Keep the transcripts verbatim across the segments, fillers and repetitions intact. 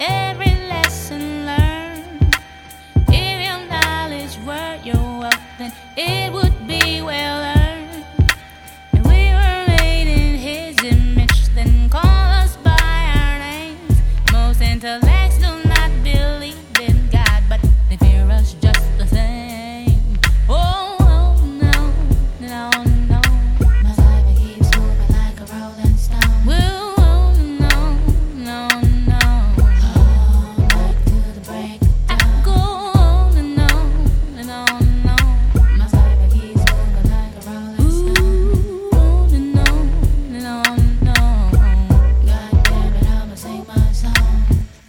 every lesson learned. If your knowledge were your wealth, then it would be well earned. And we were made in His image, then call us by our names. Most intellects do not believe in God, but they fear us just the same. Oh, oh no, no, no. My life keeps moving like a rolling stone. Whoa, oh, no, no, no. All night till the break of I dawn. go on and on and on and on. My life keeps moving like a rolling stone. Ooh, on and on and on and on. God damn it, I'ma sing my song.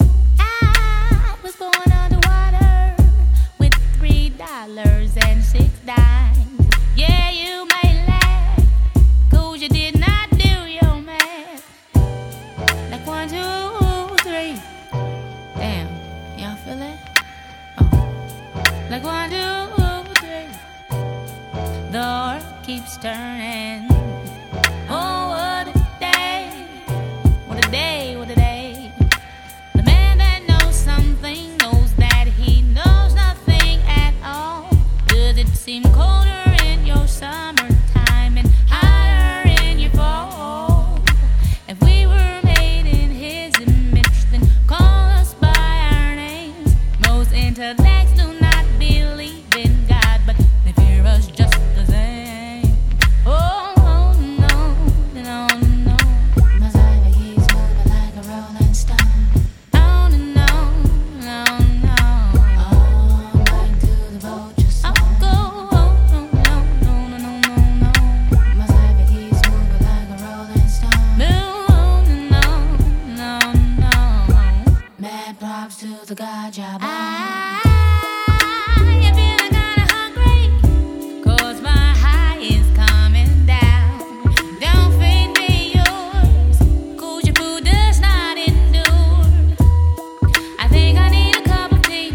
I was born underwater with three dollars and six dimes. Yeah, you may laugh, 'cause you did not do your math. Like one, two, three. Damn, y'all feel it? Oh. Like one, two, three. The earth keeps turning. Oh, what a day. What a day, what a day. The man that knows something knows that he knows nothing at all. Does it seem colder in your summertime and hotter in your fall? If we were made in His image, then call us by our names. Most intellects do not believe in God, but they fear us just the same. Oh, oh no, no, no. My life keeps moving like a rolling stone. On and on, on, on. All night till the vultures I'll song. go on, on, on, on, on, on, on. My life keeps moving like a rolling stone. Move on and on, on, on. Mad props to the God job. I am feeling kinda hungry, 'cause my high is coming down. Don't feed me yours, 'cause your food does not endure. I think I need a cup of tea.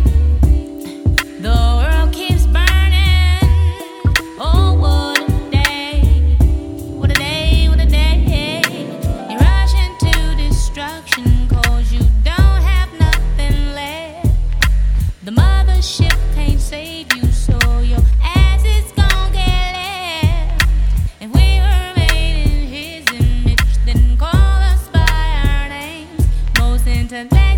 The world keeps burning. Oh, what a day. What a day, what a day. You rush into destruction 'cause you don't have nothing left. The mothership can't save you, so your ass is gon' get left. If we were made in His image, then call us by our names. Most intellect